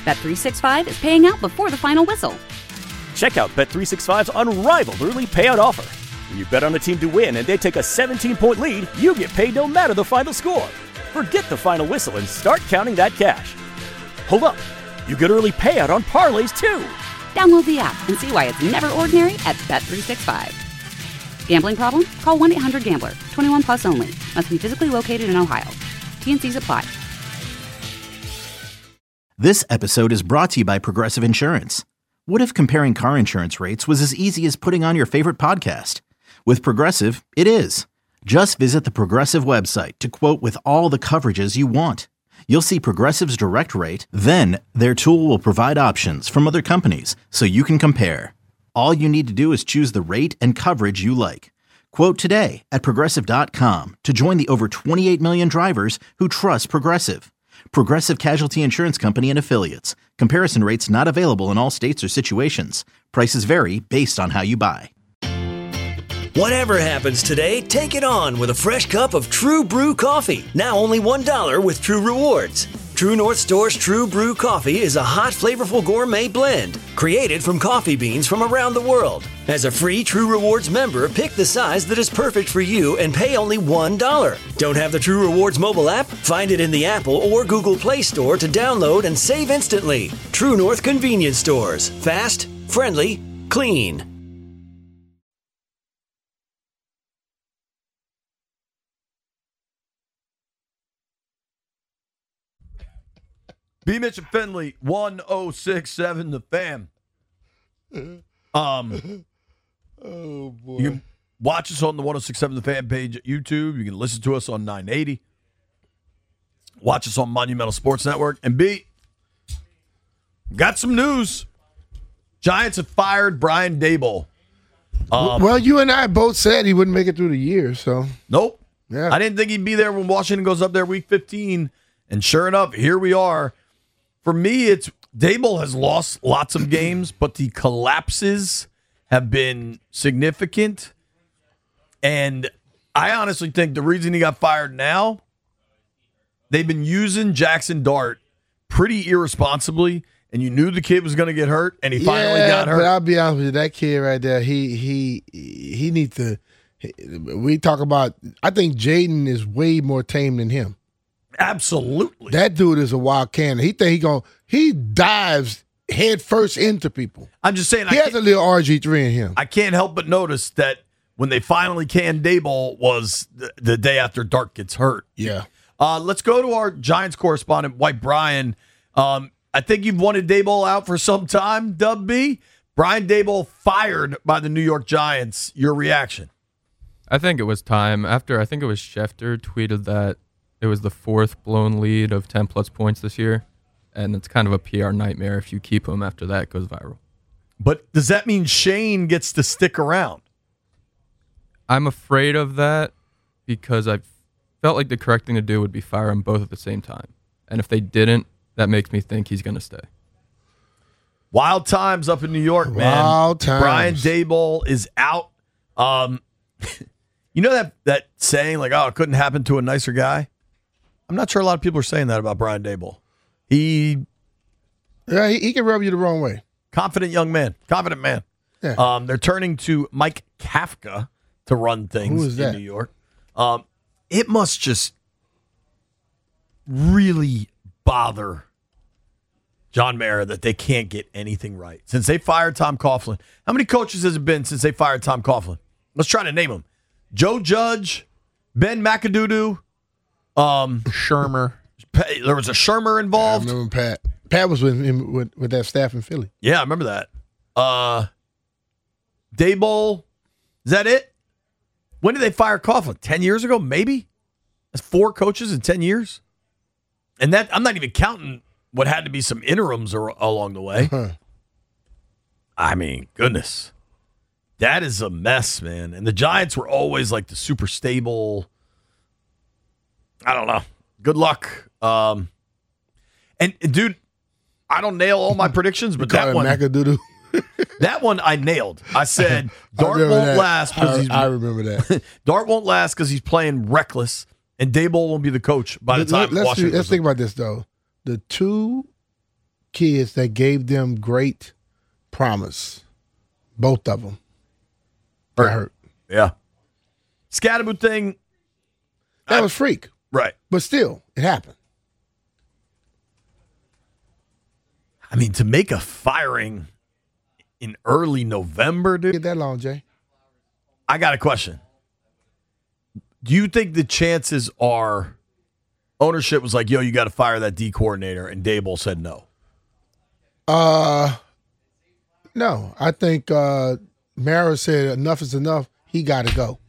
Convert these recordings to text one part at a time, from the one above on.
Bet365 is paying out before the final whistle. Check out Bet365's unrivaled early payout offer. When you bet on a team to win and they take a 17-point lead, you get paid no matter the final score. Forget the final whistle and start counting that cash. Hold up. You get early payout on parlays, too. Download the app and see why it's never ordinary at Bet365. Gambling problem? Call 1-800-GAMBLER. 21 plus only. Must be physically located in Ohio. T&Cs apply. This episode is brought to you by Progressive Insurance. What if comparing car insurance rates was as easy as putting on your favorite podcast? With Progressive, it is. Just visit the Progressive website to quote with all the coverages you want. You'll see Progressive's direct rate, then their tool will provide options from other companies so you can compare. All you need to do is choose the rate and coverage you like. Quote today at Progressive.com to join the over 28 million drivers who trust Progressive. Progressive Casualty Insurance Company and Affiliates. Comparison rates not available in all states or situations. Prices vary based on how you buy. Whatever happens today, take it on with a fresh cup of True Brew coffee. Now only $1 with True Rewards. True North Store's True Brew coffee is a hot, flavorful gourmet blend created from coffee beans from around the world. As a free True Rewards member, pick the size that is perfect for you and pay only $1. Don't have the True Rewards mobile app? Find it in the Apple or Google Play Store to download and save instantly. True North Convenience Stores. Fast, friendly, clean. B. Mitch and Finley, 1067 The Fan. Oh, boy. You can watch us on the 1067 The Fan page at YouTube. You can listen to us on 980. Watch us on Monumental Sports Network. And B, got some news. Giants have fired Brian Daboll. Well, you and I both said he wouldn't make it through the year, so. Nope. Yeah. I didn't think he'd be there when Washington goes up there week 15. And sure enough, here we are. For me, it's Daboll has lost lots of games, but the collapses have been significant. And I honestly think the reason he got fired now, they've been using Jackson Dart pretty irresponsibly, and you knew the kid was going to get hurt, and he finally got hurt. But I'll be honest with you, that kid right there, he needs to. We talk about. I think Jaden is way more tame than him. Absolutely. That dude is a wild cannon. He dives head first into people. I'm just saying. He has a little RG3 in him. I can't help but notice that when they finally canned Daboll was the day after Dart gets hurt. Yeah. Let's go to our Giants correspondent, White Brian. I think you've wanted Daboll out for some time, Dub B. Brian Daboll fired by the New York Giants. Your reaction? I think it was time. I think it was Schefter tweeted that it was the fourth blown lead of 10-plus points this year, and it's kind of a PR nightmare if you keep him after that. It goes viral. But does that mean Shane gets to stick around? I'm afraid of that because I felt like the correct thing to do would be fire them both at the same time. And if they didn't, that makes me think he's going to stay. Wild times up in New York, man. Wild times. Brian Daboll is out. You know that saying, like, oh, it couldn't happen to a nicer guy? I'm not sure a lot of people are saying that about Brian Daboll. He can rub you the wrong way. Confident man. Yeah. They're turning to Mike Kafka to run things Who is that? in New York. It must just really bother John Mara that they can't get anything right. Since they fired Tom Coughlin. How many coaches has it been since they fired Tom Coughlin? Let's try to name them. Joe Judge, Ben McAdoo, Shermer. There was a Shermer involved. I remember Pat. Pat was with him with that staff in Philly. Yeah, I remember that. Daboll, is that it? When did they fire Coughlin? 10 years ago, maybe? That's 4 coaches in 10 years? And that I'm not even counting what had to be some interims along the way. Uh-huh. I mean, goodness. That is a mess, man. And the Giants were always like the super stable. I don't know. Good luck. And dude, I don't nail all my predictions, but that one, that one I nailed. I said Dart won't last because I remember that. Dart won't last because he's playing reckless, and Daboll won't be the coach by the time Washington. Let's think about this though. The two kids that gave them great promise. Both of them. Got hurt. Yeah. Scatterboot thing. That was freak. Right. But still, it happened. I mean, to make a firing in early November, dude. Get that long, Jay. I got a question. Do you think the chances are ownership was like, yo, you got to fire that D coordinator, and Daboll said no? No. I think Mara said enough is enough. He got to go.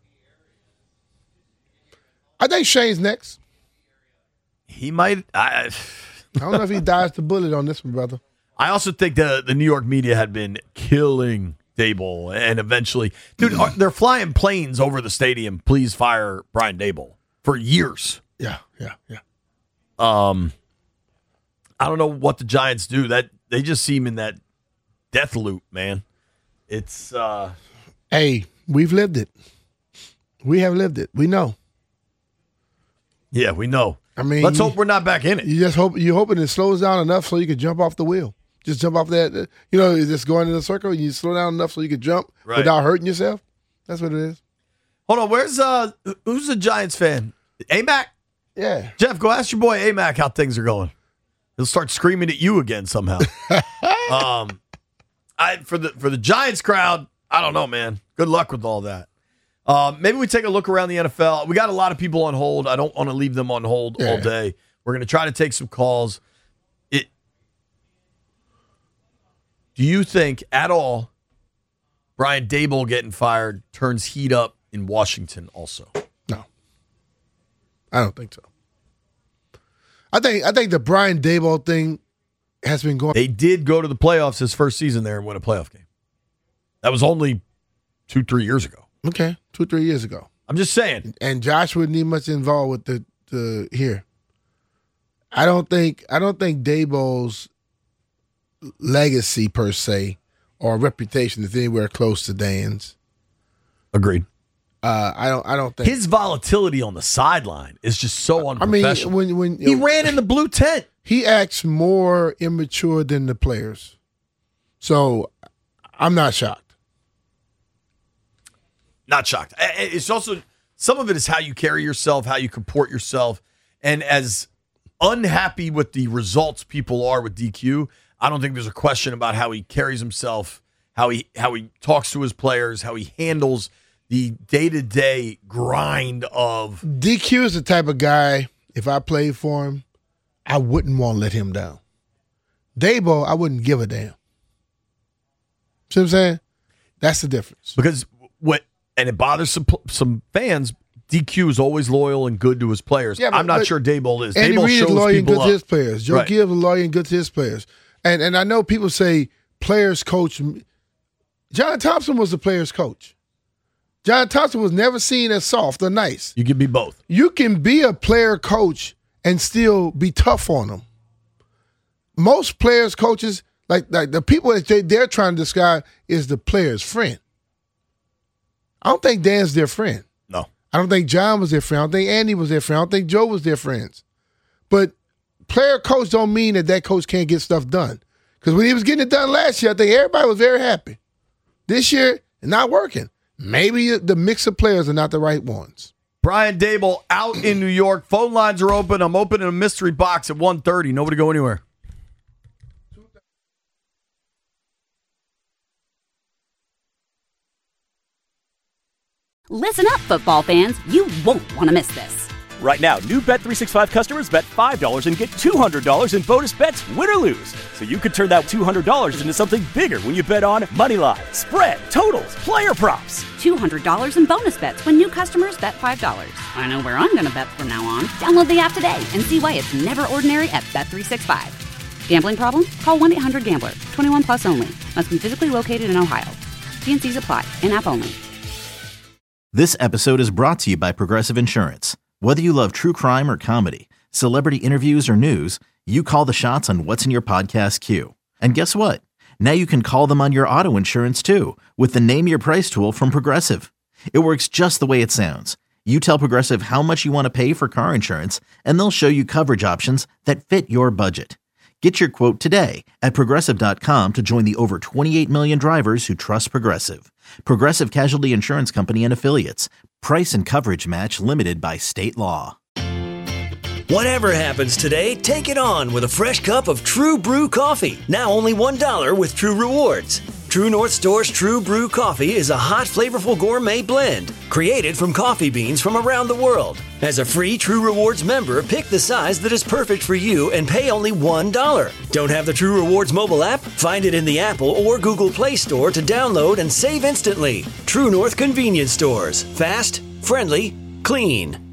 I think Shane's next. He might. I don't know if he dodged the bullet on this one, brother. I also think the New York media had been killing Daboll, and eventually, dude, they're flying planes over the stadium. Please fire Brian Daboll for years. Yeah. I don't know what the Giants do. That they just seem in that death loop, man. It's Hey, we've lived it. We have lived it. We know. Yeah, we know. I mean, let's hope we're not back in it. You're hoping it slows down enough so you can jump off the wheel. Just jump off that. Just going in a circle. You slow down enough so you can jump without hurting yourself. That's what it is. Hold on. Who's a Giants fan? A-Mac? Yeah. Jeff, go ask your boy A-Mac how things are going. He'll start screaming at you again somehow. For the Giants crowd, I don't know, man. Good luck with all that. Maybe we take a look around the NFL. We got a lot of people on hold. I don't want to leave them on hold all day. We're going to try to take some calls. Do you think at all Brian Daboll getting fired turns heat up in Washington also? No. I don't think so. I think the Brian Daboll thing has been going. They did go to the playoffs his first season there and win a playoff game. That was only 2-3 years ago. Okay, 2-3 years ago. I'm just saying. And Josh wouldn't need much involved with the here. I don't think Daboll's legacy per se or reputation is anywhere close to Dan's. Agreed. I don't think his volatility on the sideline is just so unprofessional. I mean, when he ran in the blue tent, he acts more immature than the players. So I'm not shocked. Not shocked. It's also, some of it is how you carry yourself, how you comport yourself. And as unhappy with the results people are with DQ, I don't think there's a question about how he carries himself, how he talks to his players, how he handles the day-to-day grind of. DQ is the type of guy, if I played for him, I wouldn't want to let him down. Daboll, I wouldn't give a damn. See what I'm saying? That's the difference. Because and it bothers some fans. DQ is always loyal and good to his players. Yeah, I'm not sure Daboll is. Andy Daboll Reid shows is loyal and good people to his players. Joe Gibbs is loyal and good to his players. And I know people say players coach. John Thompson was the players coach. John Thompson was never seen as soft or nice. You can be both. You can be a player coach and still be tough on them. Most players coaches, like the people that they're trying to describe, is the player's friend. I don't think Dan's their friend. No. I don't think John was their friend. I don't think Andy was their friend. I don't think Joe was their friends. But player coach don't mean that coach can't get stuff done. Because when he was getting it done last year, I think everybody was very happy. This year, it's not working. Maybe the mix of players are not the right ones. Brian Daboll out in New York. Phone lines are open. I'm opening a mystery box at 1:30. Nobody go anywhere. Listen up, football fans. You won't want to miss this. Right now, new Bet365 customers bet $5 and get $200 in bonus bets, win or lose. So you could turn that $200 into something bigger when you bet on moneyline, spread, totals, player props. $200 in bonus bets when new customers bet $5. I know where I'm going to bet from now on. Download the app today and see why it's never ordinary at Bet365. Gambling problem? Call 1-800-GAMBLER. 21 plus only. Must be physically located in Ohio. T&Cs apply. In-app only. This episode is brought to you by Progressive Insurance. Whether you love true crime or comedy, celebrity interviews or news, you call the shots on what's in your podcast queue. And guess what? Now you can call them on your auto insurance too with the Name Your Price tool from Progressive. It works just the way it sounds. You tell Progressive how much you want to pay for car insurance, and they'll show you coverage options that fit your budget. Get your quote today at Progressive.com to join the over 28 million drivers who trust Progressive. Progressive Casualty Insurance Company and Affiliates. Price and coverage match limited by state law. Whatever happens today, take it on with a fresh cup of True Brew coffee. Now only $1 with True Rewards. True North Store's True Brew coffee is a hot, flavorful gourmet blend created from coffee beans from around the world. As a free True Rewards member, pick the size that is perfect for you and pay only $1. Don't have the True Rewards mobile app? Find it in the Apple or Google Play Store to download and save instantly. True North Convenience Stores. Fast, friendly, clean.